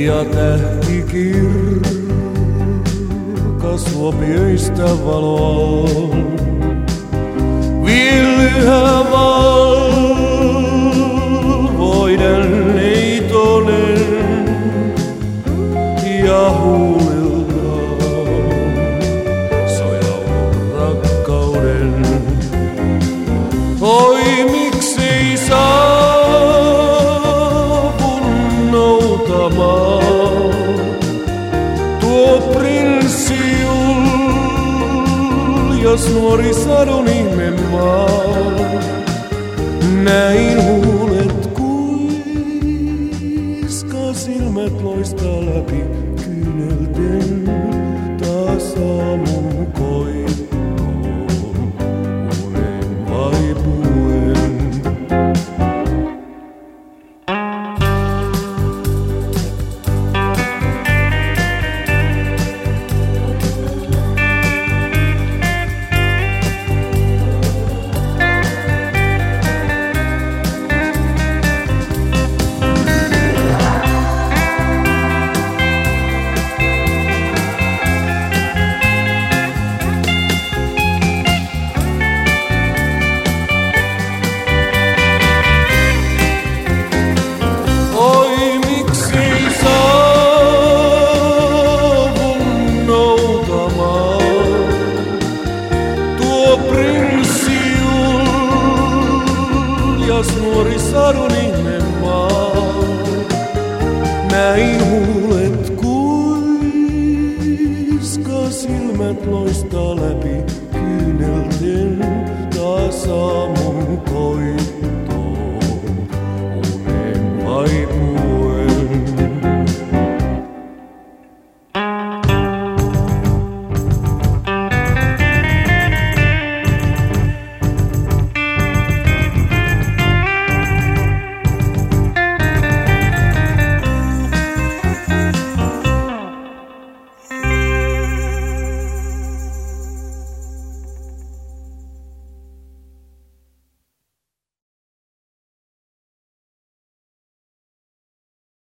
Ja tähti kirkas luopi öistä valoa. Villyhä valvoiden neitonen ja huulillaan soi laulun rakkauden. Oi miksei saavun noutamaan tuo prinssi Julius, nuori sadun ihmemaa. Näin huulet kuiska, silmät loistaa läpi kyynelten taas aamun koittoon unen vaipuen. Nuori sadun ihmemaa, näin huulet kuiska, silmät loistaa läpi kyynelten taas aamun koittoon unen vaipuen.